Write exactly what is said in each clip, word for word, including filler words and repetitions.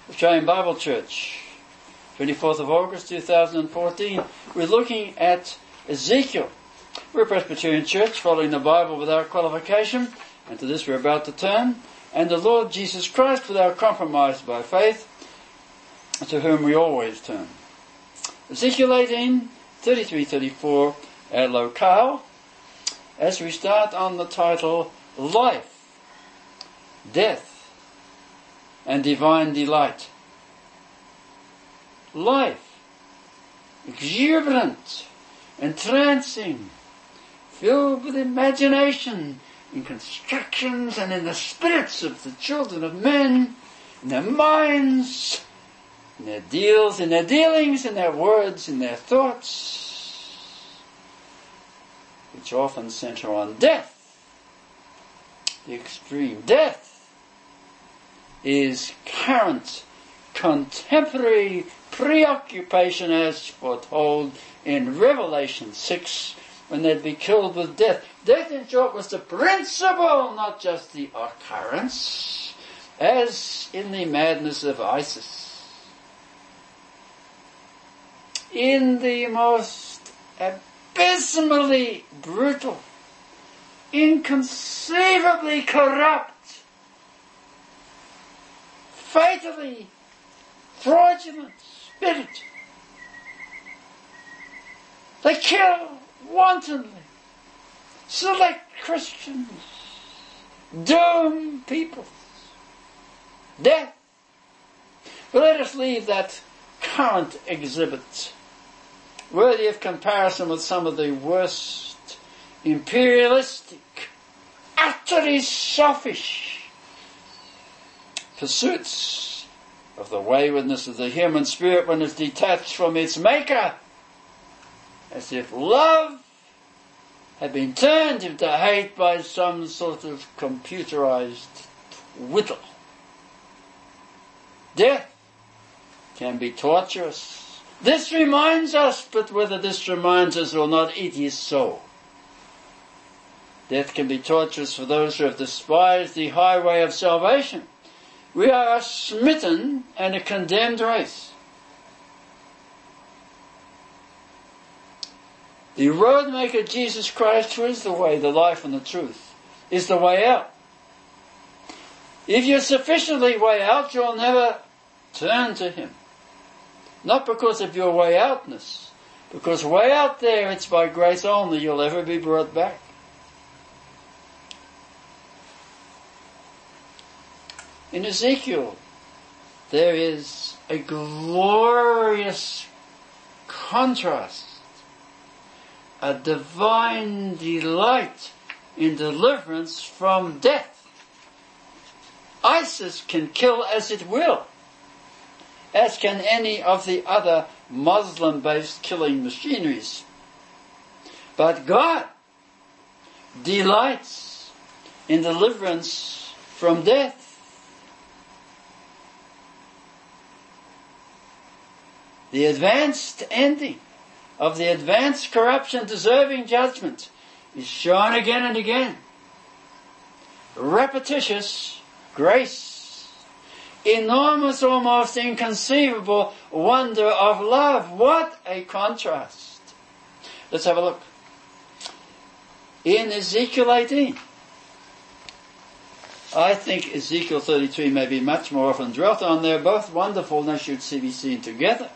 Australian Bible Church, twenty-fourth of August two thousand fourteen. We're looking at Ezekiel. We're a Presbyterian church following the Bible without qualification, and to this we're about to turn, and the Lord Jesus Christ without compromise by faith, to whom we always turn. Ezekiel eighteen, thirty-three thirty-four, our locale, as we start on the title, Life, Death, and Divine Delight. Life, exuberant, entrancing, filled with imagination in constructions and in the spirits of the children of men, in their minds, in their deals, in their dealings, in their words, in their thoughts, which often center on death. The extreme death is current, contemporary preoccupation as foretold in Revelation six, when they'd be killed with death. Death, in short, was the principle, not just the occurrence, as in the madness of Isis. In the most abysmally brutal, inconceivably corrupt, fatally fraudulent spirit, they kill wantonly, select Christians, doom people, death. But let us leave that current exhibit, worthy of comparison with some of the worst imperialistic, utterly selfish pursuits of the waywardness of the human spirit when it's detached from its maker, as if love had been turned into hate by some sort of computerized whittle. Death can be torturous. This reminds us, but whether this reminds us or not, it is so. Death can be torturous for those who have despised the highway of salvation. We are a smitten and a condemned race. The road maker, Jesus Christ, who is the way, the life, and the truth, is the way out. If you're sufficiently way out, you'll never turn to Him. Not because of your way outness, because way out there, it's by grace only you'll ever be brought back. In Ezekiel, there is a glorious contrast, a divine delight in deliverance from death. ISIS can kill as it will, as can any of the other Muslim-based killing machineries. But God delights in deliverance from death. The advanced ending of the advanced corruption deserving judgment is shown again and again. Repetitious grace. Enormous, almost inconceivable wonder of love. What a contrast. Let's have a look. In Ezekiel eighteen, I think Ezekiel thirty-three may be much more often dwelt on. They're both wonderful and they should be seen together.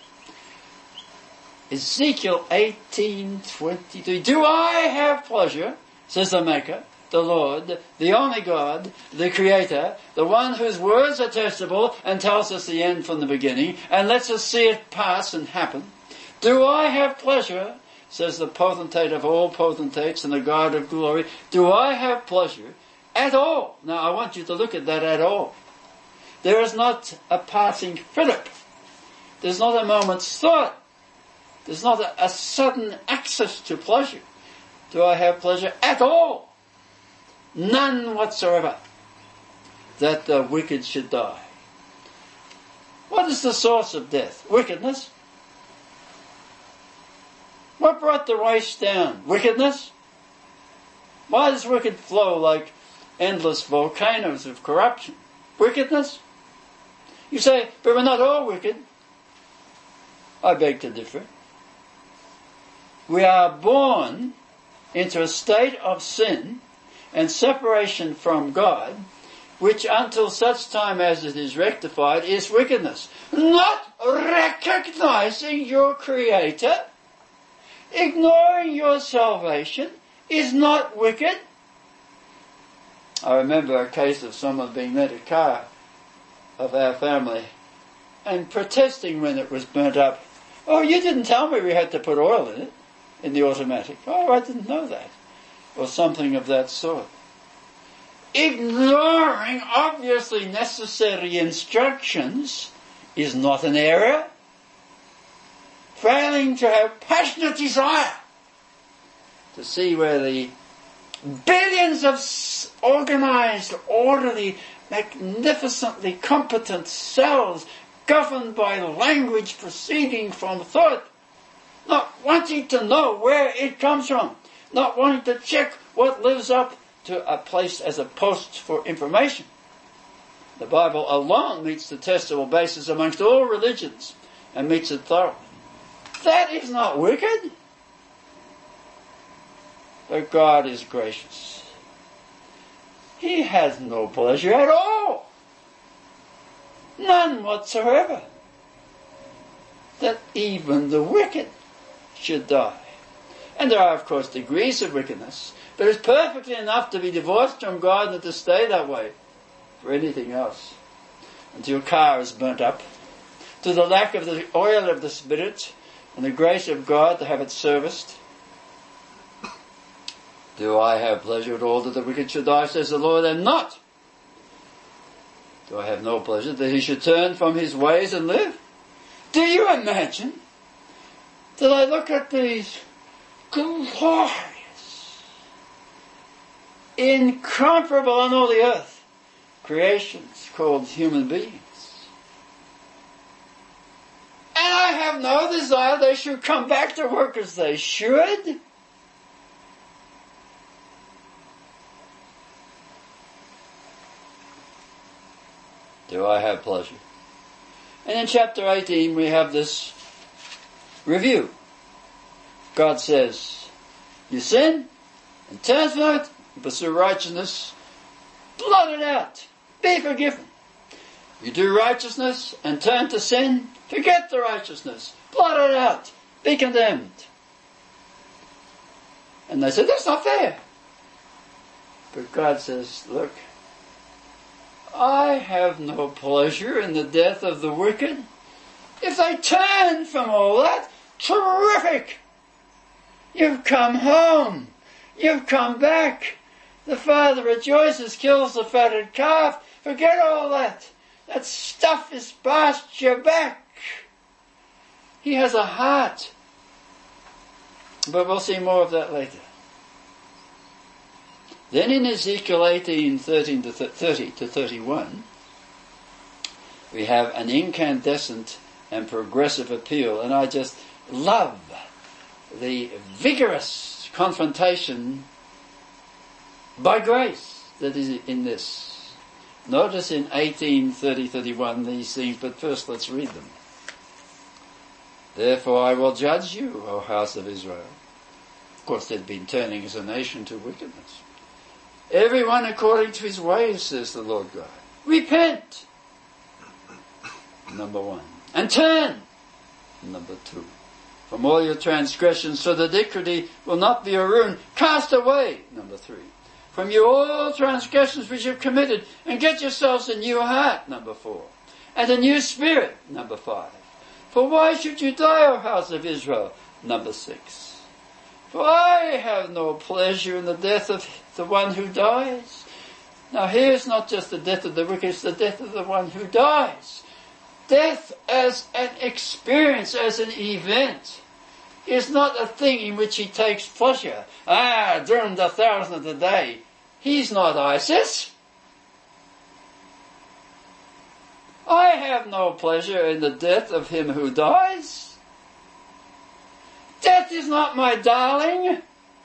Ezekiel eighteen twenty-three. Do I have pleasure, says the Maker, the Lord, the only God, the Creator, the one whose words are testable and tells us the end from the beginning and lets us see it pass and happen. Do I have pleasure, says the potentate of all potentates and the God of glory, do I have pleasure at all? Now I want you to look at that at all. There is not a passing fillip. There's not a moment's thought. There's not a, a sudden access to pleasure. Do I have pleasure at all? None whatsoever. That the wicked should die. What is the source of death? Wickedness. What brought the race down? Wickedness. Why does wicked flow like endless volcanoes of corruption? Wickedness. You say, but we're not all wicked. I beg to differ. We are born into a state of sin and separation from God, which until such time as it is rectified is wickedness. Not recognizing your Creator, ignoring your salvation, is not wicked. I remember a case of someone being lent a car of our family and protesting when it was burnt up. Oh, you didn't tell me we had to put oil in it, in the automatic. Oh, I didn't know that. Or something of that sort. Ignoring obviously necessary instructions is not an error. Failing to have passionate desire to see where the billions of organized, orderly, magnificently competent cells governed by language proceeding from thought, not wanting to know where it comes from, not wanting to check what lives up to a place as a post for information. The Bible alone meets the testable basis amongst all religions and meets it thoroughly. That is not wicked. But God is gracious. He has no pleasure at all. None whatsoever. That even the wicked should die. And there are, of course, degrees of wickedness, but it's perfectly enough to be divorced from God and to stay that way for anything else until your car is burnt up, to the lack of the oil of the Spirit and the grace of God to have it serviced. Do I have pleasure at all that the wicked should die, says the Lord, and not? Do I have no pleasure that he should turn from his ways and live? Do you imagine that I look at these glorious, incomparable on all the earth creations called human beings, and I have no desire they should come back to work as they should? Do I have pleasure? And in chapter eighteen we have this review. God says, you sin and turn from it, you pursue righteousness, blot it out, be forgiven. You do righteousness and turn to sin, forget the righteousness, blot it out, be condemned. And they said, that's not fair. But God says, look, I have no pleasure in the death of the wicked. If they turn from all that, terrific! You've come home. You've come back. The father rejoices, kills the fatted calf. Forget all that. That stuff is past your back. He has a heart. But we'll see more of that later. Then in Ezekiel eighteen, thirteen to thirty to thirty-one, we have an incandescent and progressive appeal, and I just love the vigorous confrontation by grace that is in this. Notice in eighteen, thirty, thirty-one these things, but first let's read them. Therefore I will judge you, O house of Israel. Of course they'd been turning as a nation to wickedness. Everyone according to his ways, says the Lord God. Repent, number one. And turn, number two. From all your transgressions, so that iniquity will not be your ruin. Cast away, number three. From you all transgressions which you've committed, and get yourselves a new heart, number four. And a new spirit, number five. For why should you die, O house of Israel, number six. For I have no pleasure in the death of the one who dies. Now here's not just the death of the wicked, it's the death of the one who dies. Death as an experience, as an event, is not a thing in which he takes pleasure. Ah, during the thousandth of the day. He's not ISIS. I have no pleasure in the death of him who dies. Death is not my darling.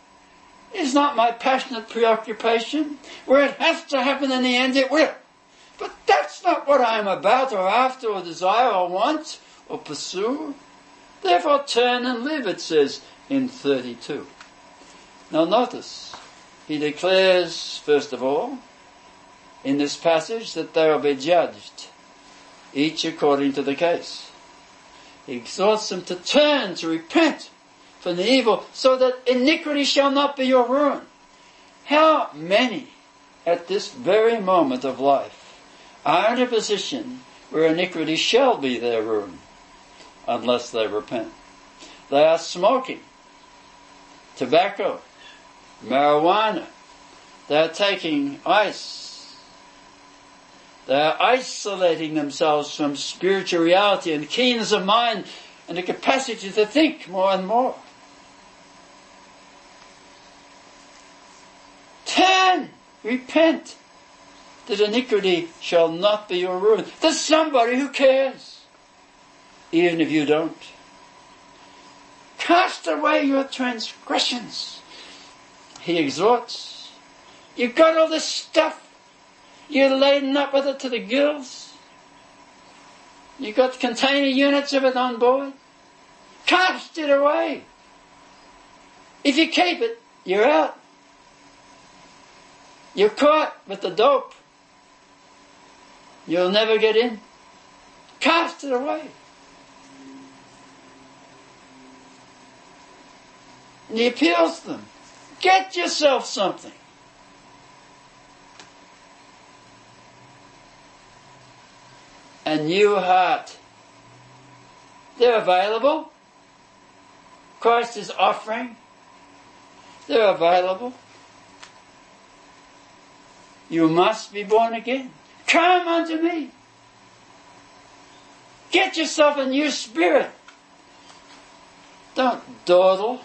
It's not my passionate preoccupation. Where it has to happen in the end, it will. But that's not what I am about or after or desire or want or pursue. Therefore turn and live, it says in thirty-two. Now notice, he declares, first of all, in this passage that they will be judged, each according to the case. He exhorts them to turn, to repent from the evil, so that iniquity shall not be your ruin. How many at this very moment of life are in a position where iniquity shall be their ruin unless they repent? They are smoking tobacco, marijuana. They are taking ice. They are isolating themselves from spiritual reality and keenness of mind and the capacity to think more and more. Turn, repent, that iniquity shall not be your ruin. There's somebody who cares, even if you don't. Cast away your transgressions, he exhorts. You've got all this stuff. You're laden up with it to the gills. You've got container units of it on board. Cast it away. If you keep it, you're out. You're caught with the dope. You'll never get in. Cast it away. And he appeals to them. Get yourself something. A new heart. They're available. Christ is offering. They're available. You must be born again. Come unto me. Get yourself a new spirit. Don't dawdle.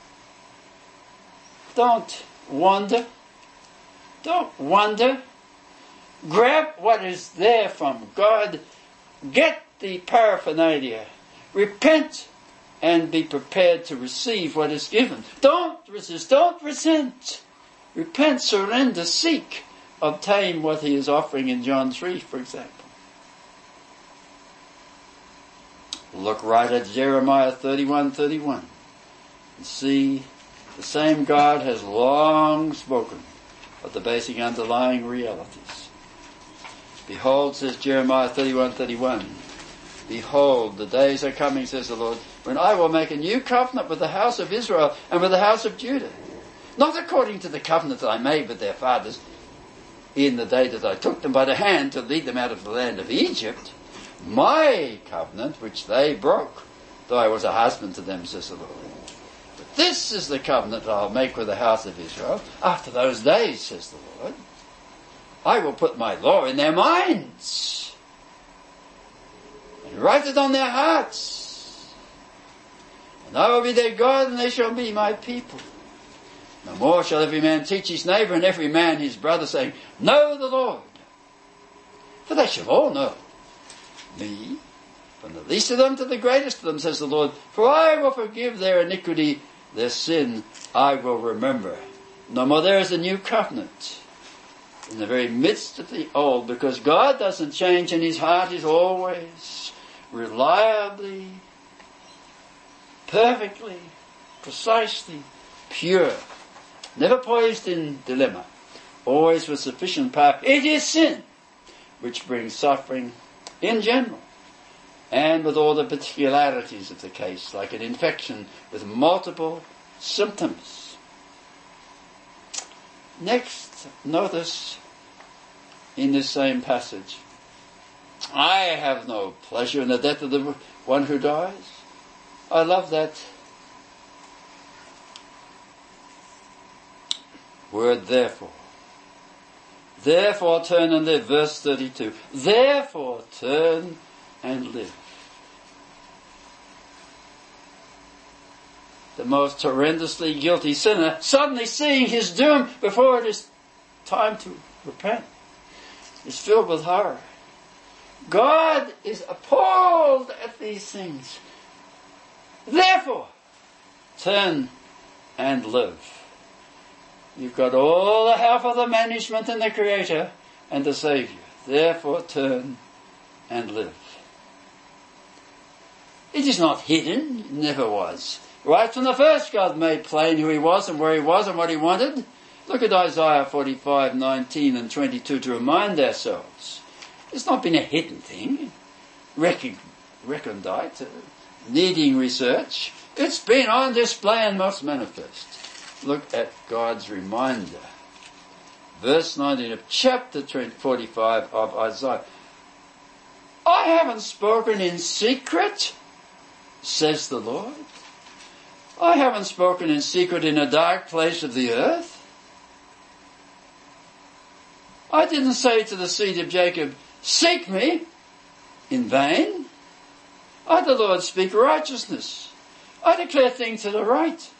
Don't wander. Don't wonder. Grab what is there from God. Get the paraphernalia. Repent and be prepared to receive what is given. Don't resist. Don't resent. Repent, surrender, seek. Obtain what he is offering in John three, for example. Look right at Jeremiah thirty-one thirty-one and see the same God has long spoken of the basic underlying realities. Behold, says Jeremiah thirty-one thirty-one, behold, the days are coming, says the Lord, when I will make a new covenant with the house of Israel and with the house of Judah. Not according to the covenant that I made with their fathers in the day that I took them by the hand to lead them out of the land of Egypt, my covenant which they broke, though I was a husband to them, says the Lord. But this is the covenant that I'll make with the house of Israel after those days, says the Lord. I will put my law in their minds and write it on their hearts. And I will be their God, and they shall be my people. No more shall every man teach his neighbour and every man his brother, saying, know the Lord. For they shall all know me, from the least of them to the greatest of them, says the Lord. For I will forgive their iniquity, their sin I will remember. No more there is a new covenant in the very midst of the old, because God doesn't change and his heart is always reliably, perfectly, precisely pure. Never poised in dilemma, always with sufficient power. It is sin which brings suffering in general, and with all the particularities of the case, like an infection with multiple symptoms. Next, notice in this same passage, I have no pleasure in the death of the one who dies. I love that word, therefore. Therefore turn and live. Verse thirty-two. Therefore turn and live. The most horrendously guilty sinner suddenly seeing his doom before it is time to repent is filled with horror. God is appalled at these things. Therefore turn and live. You've got all the help of the management and the Creator and the Saviour. Therefore turn and live. It is not hidden. It never was. Right from the first, God made plain who he was and where he was and what he wanted. Look at Isaiah forty-five, nineteen and twenty-two to remind ourselves. It's not been a hidden thing, recondite, uh, needing research. It's been on display and most manifest. Look at God's reminder. Verse nineteen of chapter forty-five of Isaiah. I haven't spoken in secret, says the Lord. I haven't spoken in secret in a dark place of the earth. I didn't say to the seed of Jacob, seek me in vain. I, the Lord, speak righteousness. I declare things that are right.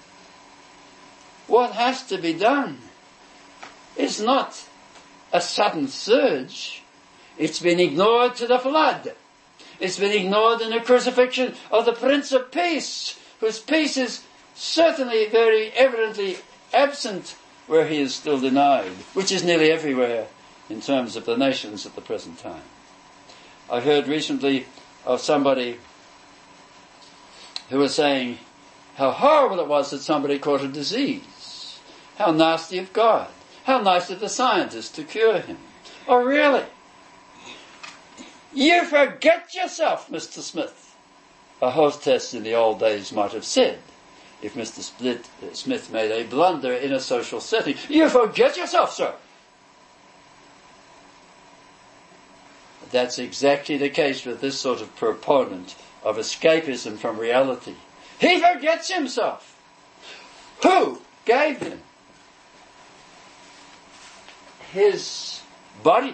What has to be done is not a sudden surge. It's been ignored to the flood. It's been ignored in the crucifixion of the Prince of Peace, whose peace is certainly very evidently absent where he is still denied, which is nearly everywhere in terms of the nations at the present time. I heard recently of somebody who was saying how horrible it was that somebody caught a disease. How nasty of God. How nice of the scientists to cure him. Oh, really? You forget yourself, Mister Smith, a hostess in the old days might have said, if Mister Split, uh, Smith made a blunder in a social setting. You forget yourself, sir. That's exactly the case with this sort of proponent of escapism from reality. He forgets himself. Who gave him his body,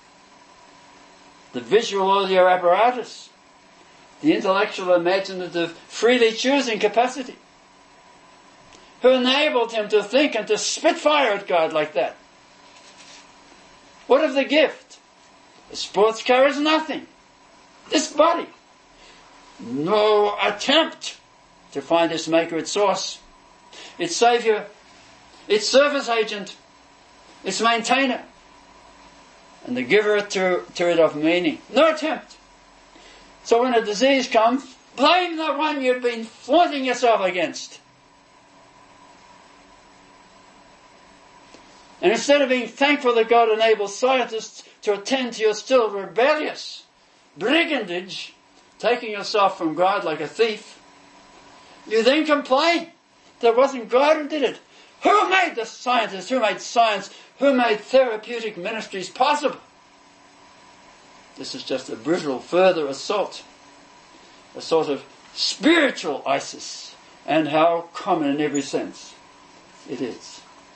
the visual audio apparatus, the intellectual, imaginative, freely choosing capacity? Who enabled him to think and to spit fire at God like that? What of the gift? A sports car is nothing. This body. No attempt to find its maker, its source, its saviour, its service agent, its maintainer, and the giver to, to it of meaning. No attempt. So when a disease comes, blame the one you've been flaunting yourself against. And instead of being thankful that God enables scientists to attend to your still rebellious brigandage, taking yourself from God like a thief, you then complain that it wasn't God who did it. Who made the scientists? Who made science? Who made therapeutic ministries possible? This is just a brutal further assault, a sort of spiritual ISIS, and how common in every sense it is.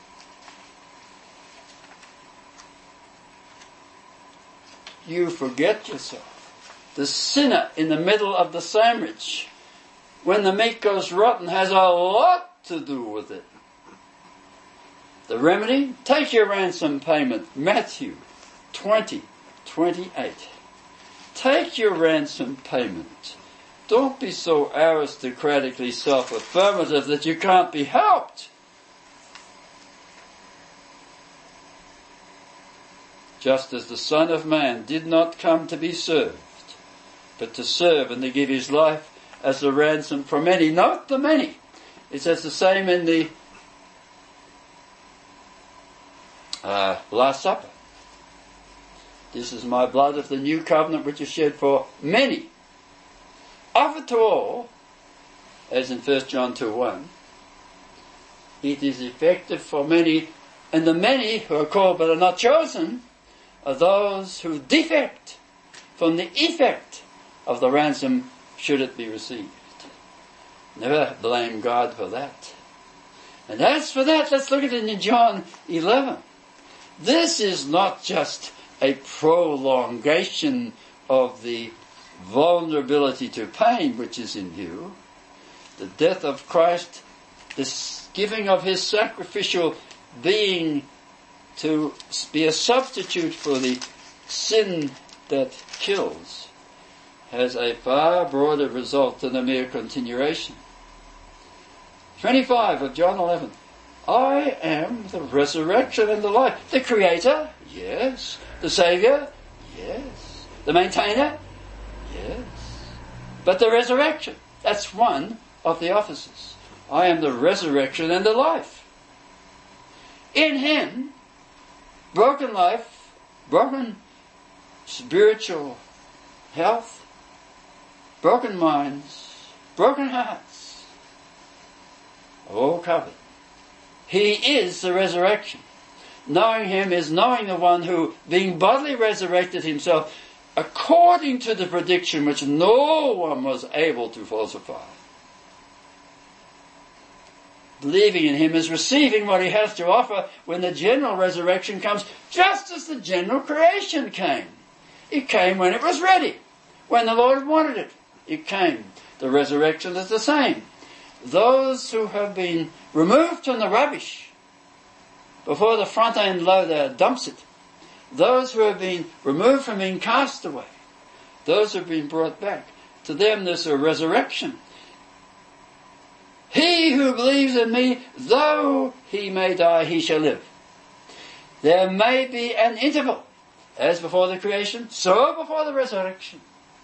You forget yourself. The sinner in the middle of the sandwich, when the meat goes rotten, has a lot to do with it. The remedy? Take your ransom payment. Matthew twenty, twenty-eight. Take your ransom payment. Don't be so aristocratically self-affirmative that you can't be helped. Just as the Son of Man did not come to be served, but to serve and to give his life as a ransom for many. Note the many. It says the same in the uh, Last Supper. This is my blood of the new covenant which is shed for many. Offered to all, as in First John two one, it is effective for many, and the many who are called but are not chosen are those who defect from the effect of the ransom should it be received. Never blame God for that. And as for that, let's look at it in John eleven. This is not just a prolongation of the vulnerability to pain which is in view. The death of Christ, this giving of his sacrificial being to be a substitute for the sin that kills, has a far broader result than a mere continuation. twenty-five of John eleven. I am the resurrection and the life. The Creator, yes. The Saviour? Yes. The Maintainer? Yes. But the resurrection, that's one of the offices. I am the resurrection and the life. In Him, broken life, broken spiritual health, broken minds, broken hearts, all covered. He is the resurrection. Knowing Him is knowing the one who, being bodily resurrected Himself, according to the prediction which no one was able to falsify. Believing in Him is receiving what He has to offer when the general resurrection comes, just as the general creation came. It came when it was ready, when the Lord wanted it. It came. The resurrection is the same. Those who have been removed from the rubbish before the front end loader dumps it, those who have been removed from being cast away, those who have been brought back, to them there's a resurrection. He who believes in me, though he may die, he shall live. There may be an interval, as before the creation, so before the resurrection.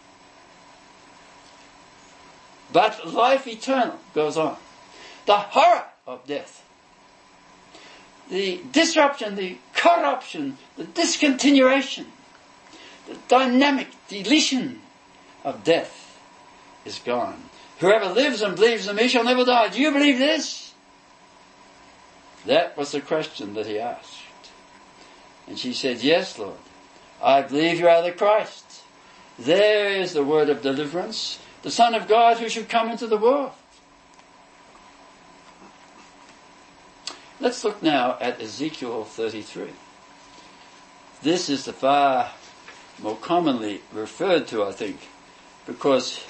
But life eternal goes on. The horror of death, the disruption, the corruption, the discontinuation, the dynamic deletion of death is gone. Whoever lives and believes in me shall never die. Do you believe this? That was the question that he asked. And she said, yes, Lord. I believe you are the Christ. There is the word of deliverance, the Son of God who should come into the world. Let's look now at Ezekiel thirty-three. This is the far more commonly referred to, I think, because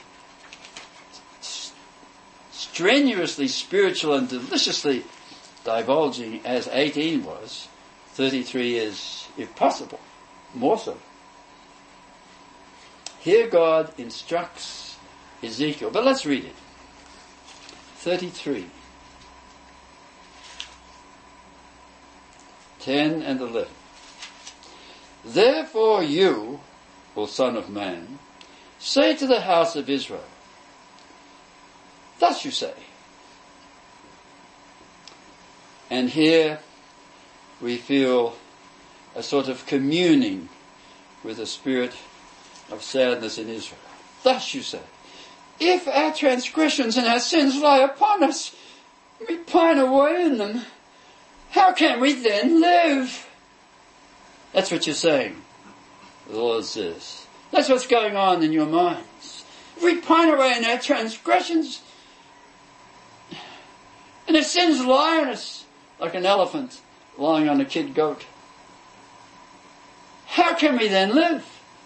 strenuously spiritual and deliciously divulging as eighteen was, thirty-three is, if possible, more so. Here God instructs Ezekiel, but let's read it. thirty-three. ten and eleven. Therefore you, O Son of Man, say to the house of Israel, thus you say. And here we feel a sort of communing with the spirit of sadness in Israel. Thus you say, if our transgressions and our sins lie upon us, we pine away in them, how can we then live? That's what you're saying, the Lord says. That's what's going on in your minds. If we pine away in our transgressions, and our sins lie on us like an elephant lying on a kid goat, how can we then live?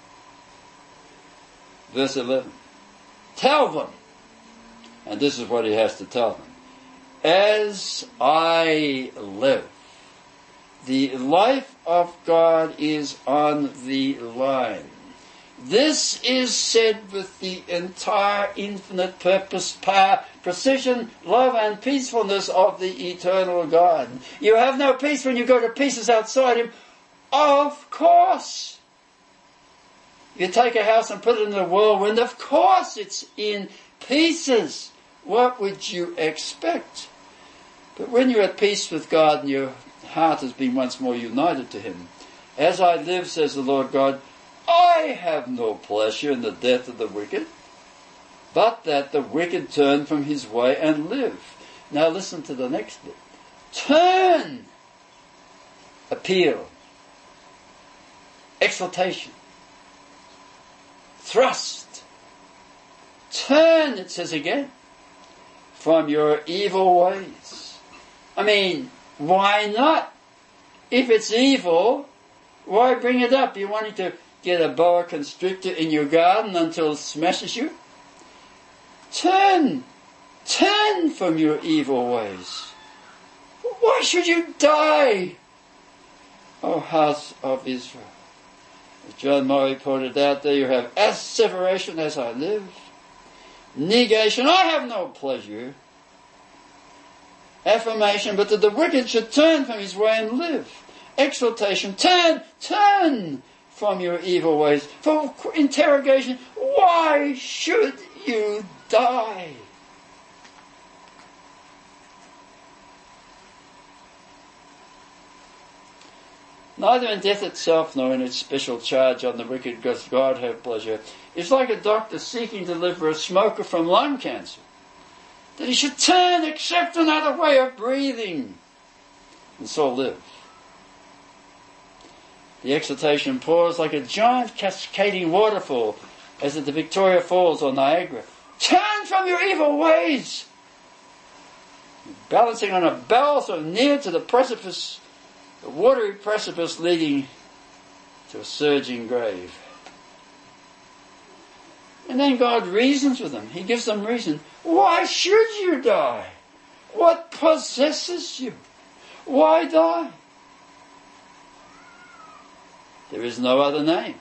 Verse eleven. Tell them, and this is what he has to tell them. As I live, the life of God is on the line. This is said with the entire infinite purpose, power, precision, love and peacefulness of the eternal God. You have no peace when you go to pieces outside Him. Of course. You take a house and put it in the whirlwind, of course it's in pieces. What would you expect? But when you're at peace with God and your heart has been once more united to Him, as I live, says the Lord God, I have no pleasure in the death of the wicked, but that the wicked turn from his way and live. Now listen to the next bit. Turn. Appeal. Exhortation. Thrust. Turn, it says again, from your evil ways. I mean, why not? If it's evil, why bring it up? You wanting to get a boa constrictor in your garden until it smashes you? Turn. Turn from your evil ways. Why should you die, O house of Israel? As John Murray pointed out there, you have asseveration, as I live. Negation, I have no pleasure. Affirmation, but that the wicked should turn from his way and live. Exhortation, turn, turn from your evil ways. For interrogation, why should you die? Neither in death itself nor in its special charge on the wicked does God have pleasure. It's like a doctor seeking to deliver a smoker from lung cancer, that he should turn, accept another way of breathing, and so live. The exhortation pours like a giant cascading waterfall as at the Victoria Falls or Niagara. Turn from your evil ways! Balancing on a barrel so near to the precipice, the watery precipice leading to a surging grave. And then God reasons with them. He gives them reason. Why should you die? What possesses you? Why die? There is no other name.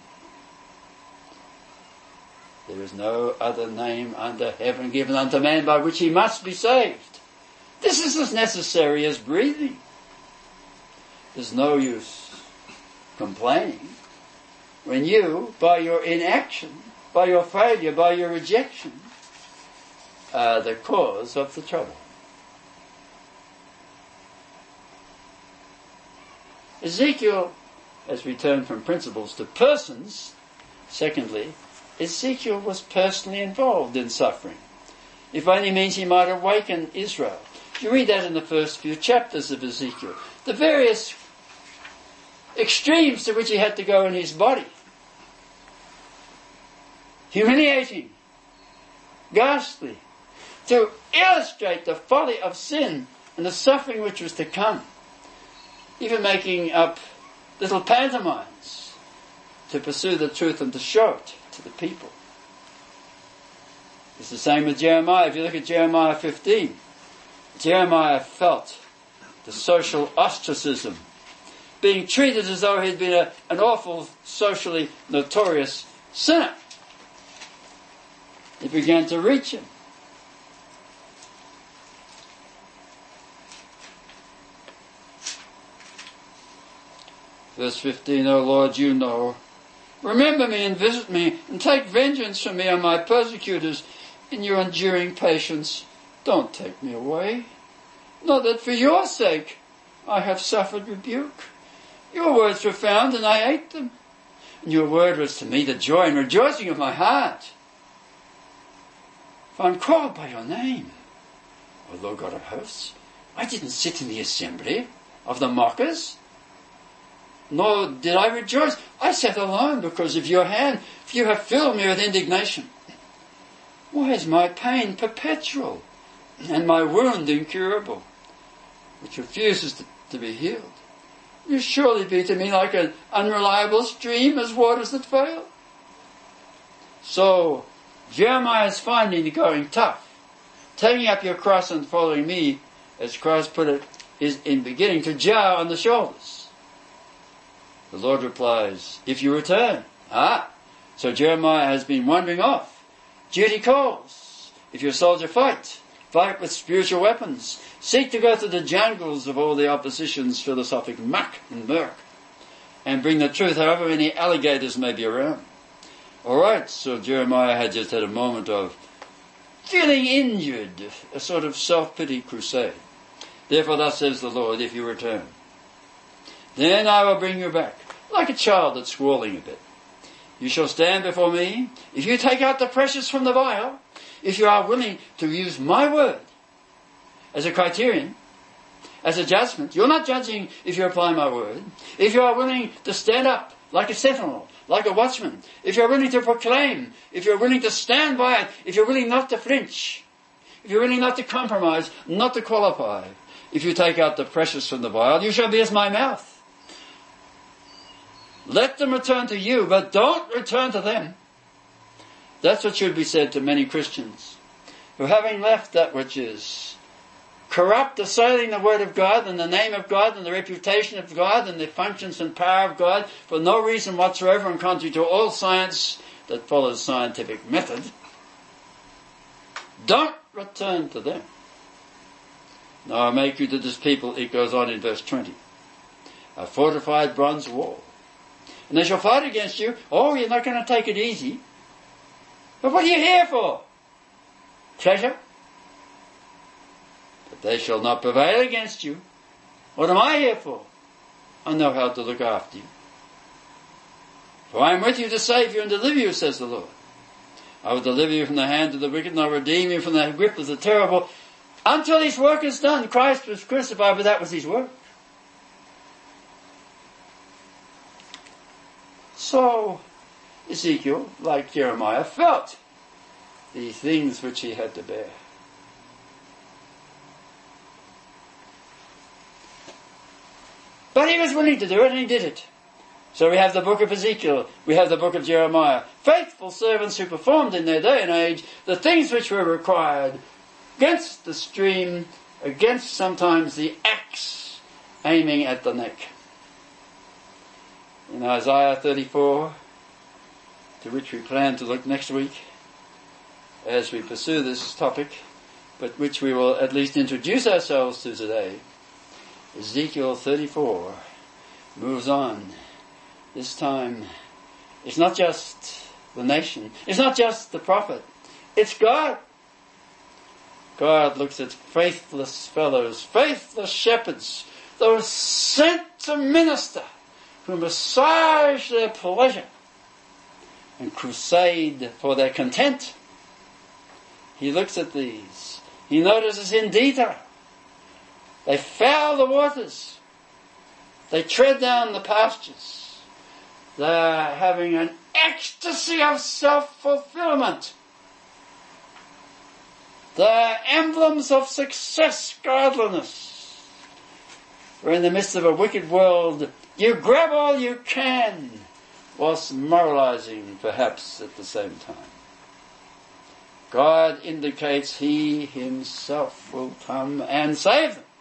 There is no other name under heaven given unto man by which he must be saved. This is as necessary as breathing. There's no use complaining when you, by your inaction, by your failure, by your rejection, are the cause of the trouble. Ezekiel has returned from principles to persons. Secondly, Ezekiel was personally involved in suffering, if only means he might awaken Israel. You read that in the first few chapters of Ezekiel. The various extremes to which he had to go in his body. Humiliating, ghastly, to illustrate the folly of sin and the suffering which was to come. Even making up little pantomimes to pursue the truth and to show it to the people. It's the same with Jeremiah. If you look at Jeremiah fifteen, Jeremiah felt the social ostracism, being treated as though he'd been a, an awful, socially notorious sinner. It began to reach him. Verse fifteen, O Lord, you know. Remember me and visit me, and take vengeance from me on my persecutors in your enduring patience. Don't take me away. Not that for your sake I have suffered rebuke. Your words were found, and I ate them. And your word was to me the joy and rejoicing of my heart. For I'm called by your name, O Lord God of hosts. I didn't sit in the assembly of the mockers, nor did I rejoice. I sat alone because of your hand, for you have filled me with indignation. Why is my pain perpetual, and my wound incurable, which refuses to, to be healed? You surely be to me like an unreliable stream, as waters that fail. So, Jeremiah is finding the going tough. Taking up your cross and following me, as Christ put it, is in beginning to jar on the shoulders. The Lord replies, if you return. Ah, so Jeremiah has been wandering off. Duty calls. If you're a soldier, fight. Fight with spiritual weapons. Seek to go through the jungles of all the opposition's philosophic muck and murk, and bring the truth however many alligators may be around. Alright, so Jeremiah had just had a moment of feeling injured, a sort of self-pity crusade. Therefore thus says the Lord, if you return, then I will bring you back, like a child that's squalling a bit. You shall stand before me. If you take out the precious from the vial, if you are willing to use my word as a criterion, as a judgment, you're not judging if you apply my word. If you are willing to stand up like a sentinel, like a watchman, if you're willing to proclaim, if you're willing to stand by it, if you're willing not to flinch, if you're willing not to compromise, not to qualify, if you take out the precious from the vial, you shall be as my mouth. Let them return to you, but don't return to them. That's what should be said to many Christians who, having left that which is corrupt, assailing the word of God and the name of God and the reputation of God and the functions and power of God for no reason whatsoever and contrary to all science that follows scientific method, don't return to them. Now I make you to this people, it goes on in verse twenty, a fortified bronze wall, And they shall fight against you. Oh, you're not going to take it easy. But what are you here for? Treasure? But they shall not prevail against you. What am I here for? I know how to look after you. For I am with you to save you and deliver you, says the Lord. I will deliver you from the hand of the wicked, and I will redeem you from the grip of the terrible. Until his work is done. Christ was crucified, but that was his work. So, Ezekiel, like Jeremiah, felt the things which he had to bear. But he was willing to do it, and he did it. So we have the book of Ezekiel, we have the book of Jeremiah. Faithful servants who performed in their day and age the things which were required against the stream, against sometimes the axe aiming at the neck. In Isaiah thirty-four, to which we plan to look next week as we pursue this topic, but which we will at least introduce ourselves to today, Ezekiel thirty-four moves on. This time, it's not just the nation. It's not just the prophet. It's God. God looks at faithless fellows, faithless shepherds, those sent to minister, who massage their pleasure and crusade for their content. He looks at these. He notices in detail. They foul the waters. They tread down the pastures. They're having an ecstasy of self-fulfillment. They're emblems of success, godliness. We're in the midst of a wicked world. You grab all you can, whilst moralizing perhaps at the same time. God indicates He Himself will come and save them.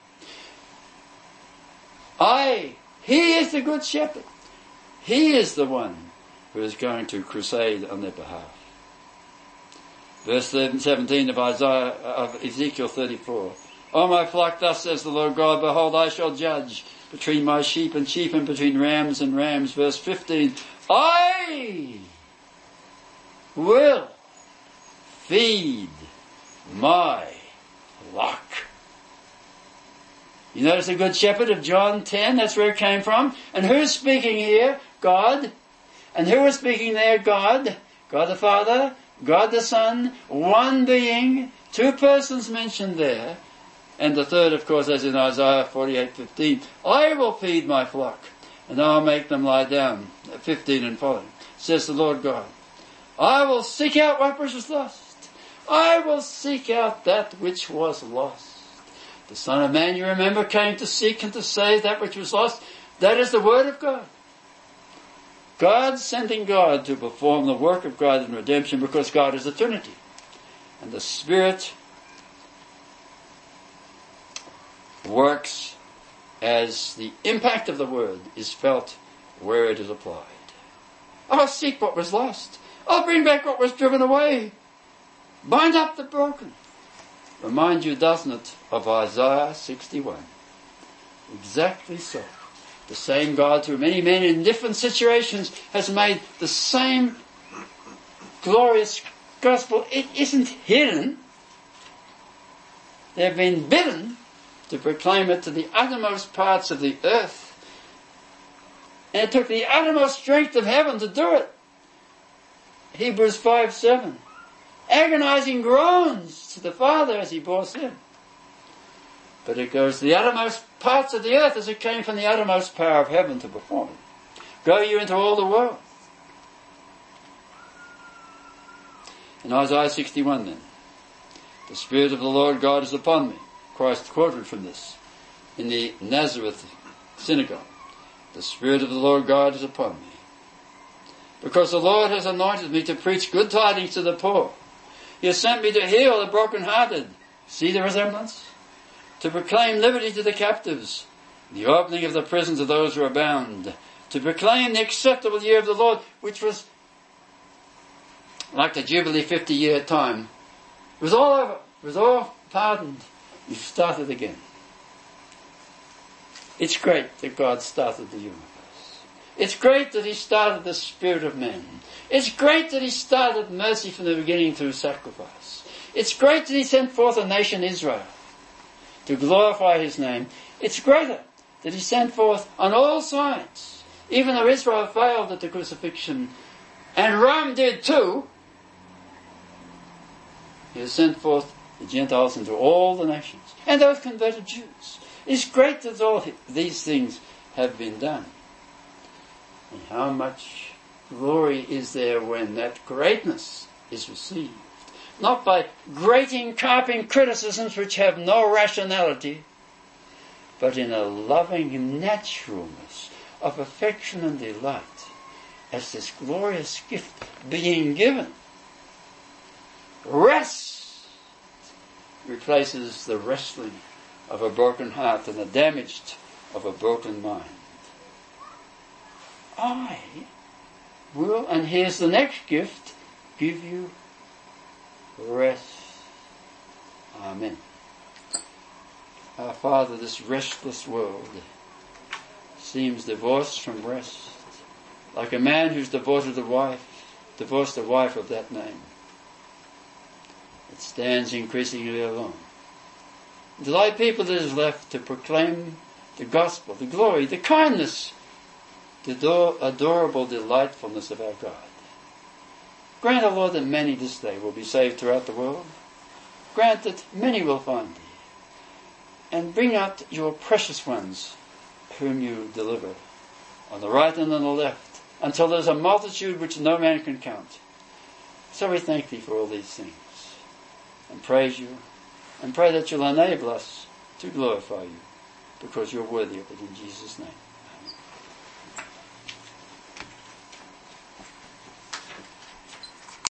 I, He is the good shepherd. He is the one who is going to crusade on their behalf. Verse seventeen of Isaiah, of Ezekiel thirty-four. O my flock, thus says the Lord God, behold, I shall judge between my sheep and sheep and between rams and rams. Verse fifteen. I will feed my flock. You notice the good shepherd of John ten, that's where it came from. And who's speaking here? God. And who is speaking there? God. God the Father, God the Son, one being, two persons mentioned there. And the third, of course, as in Isaiah forty-eight fifteen, I will feed my flock, and I'll make them lie down. fifteen and following, says the Lord God. I will seek out what was lost. I will seek out that which was lost. The Son of Man, you remember, came to seek and to save that which was lost. That is the Word of God. God sending God to perform the work of God in redemption, because God is the Trinity. And the Spirit works as the impact of the Word is felt where it is applied. I'll seek what was lost. I'll bring back what was driven away. Bind up the broken. Remind you, doesn't it, of Isaiah sixty-one? Exactly so. The same God, through many men in different situations, has made the same glorious gospel. It isn't hidden. They've been bidden to proclaim it to the uttermost parts of the earth. And it took the uttermost strength of heaven to do it. Hebrews five seven. Agonizing groans to the Father as He bore sin. But it goes to the uttermost parts of the earth as it came from the uttermost power of heaven to perform it. Go you into all the world. In Isaiah sixty-one then, the Spirit of the Lord God is upon me. Christ quoted from this in the Nazareth synagogue. The Spirit of the Lord God is upon me, because the Lord has anointed me to preach good tidings to the poor. He has sent me to heal the brokenhearted. See the resemblance? To proclaim liberty to the captives, the opening of the prisons of those who are bound, to proclaim the acceptable year of the Lord, which was like the Jubilee fifty-year time. It was all over. It was all pardoned. You started again. It's great that God started the universe. It's great that he started the spirit of man. It's great that he started mercy from the beginning through sacrifice. It's great that he sent forth a nation, Israel, to glorify his name. It's greater that he sent forth on all sides, even though Israel failed at the crucifixion, and Rome did too, he has sent forth the Gentiles into all the nations, and those converted Jews. It's great that all these things have been done. And how much glory is there when that greatness is received? Not by grating, carping criticisms which have no rationality, but in a loving naturalness of affection and delight as this glorious gift being given. Rest replaces the wrestling of a broken heart and the damaged of a broken mind. I will, and here's the next gift, give you rest. Amen. Our Father, this restless world seems divorced from rest, like a man who's divorced a wife, divorced a wife of that name. It stands increasingly alone. To thy people that is left to proclaim the gospel, the glory, the kindness, the ador- adorable delightfulness of our God. Grant, O Lord, that many this day will be saved throughout the world. Grant that many will find thee. And bring out your precious ones whom you deliver on the right and on the left, until there's a multitude which no man can count. So we thank thee for all these things, and praise you, and pray that you'll enable us to glorify you, because you're worthy of it in Jesus' name.